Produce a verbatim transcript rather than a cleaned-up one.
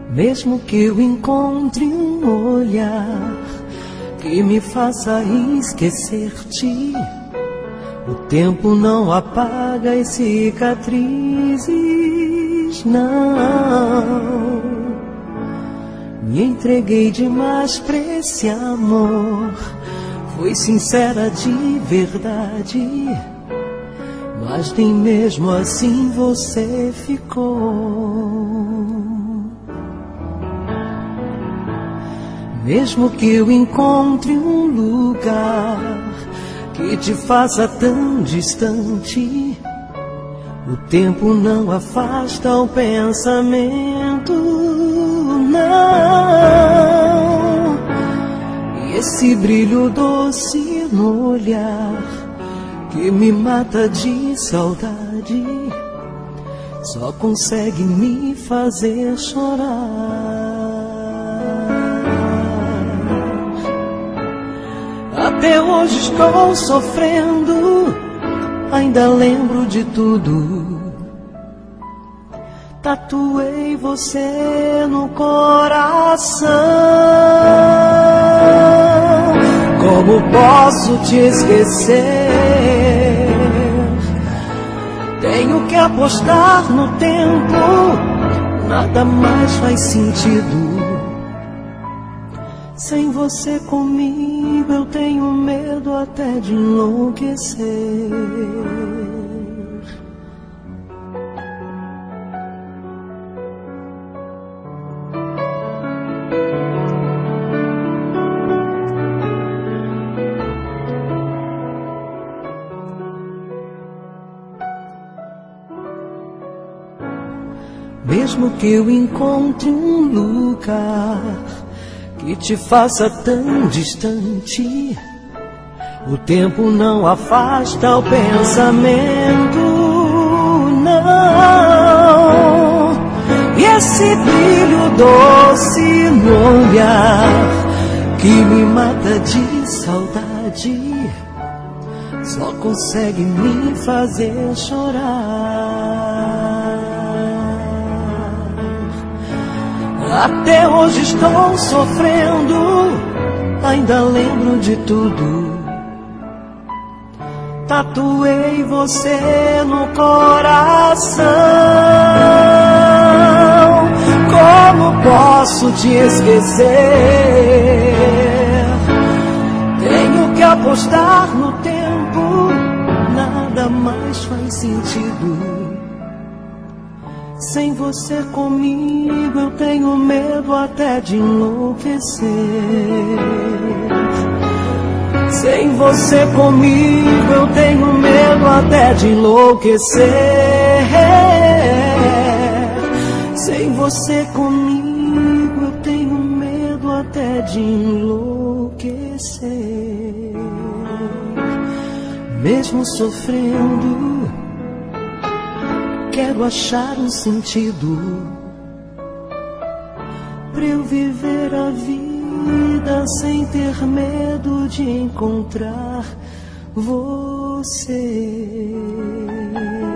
Mesmo que eu encontre um olhar que me faça esquecer-te, o tempo não apaga as cicatrizes, não. Me entreguei demais pra esse amor, foi sincera de verdade, mas nem mesmo assim você ficou. Mesmo que eu encontre um lugar que te faça tão distante, o tempo não afasta o pensamento, não. E esse brilho doce no olhar que me mata de saudade só consegue me fazer chorar. Até hoje estou sofrendo, ainda lembro de tudo. Tatuei você no coração. Como posso te esquecer? Tenho que apostar no tempo, nada mais faz sentido. Sem você comigo eu tenho medo até de enlouquecer. Mesmo que eu encontre um lugar que te faça tão distante, o tempo não afasta o pensamento, não. E esse brilho doce no olhar que me mata de saudade só consegue me fazer chorar. Até hoje estou sofrendo, ainda lembro de tudo. Tatuei você no coração. Como posso te esquecer? Tenho que apostar no tempo, nada mais faz sentido. Sem você comigo eu tenho medo até de enlouquecer. Sem você comigo eu tenho medo até de enlouquecer. Sem você comigo eu tenho medo até de enlouquecer. Mesmo sofrendo, quero achar um sentido pra eu viver a vida sem ter medo de encontrar você.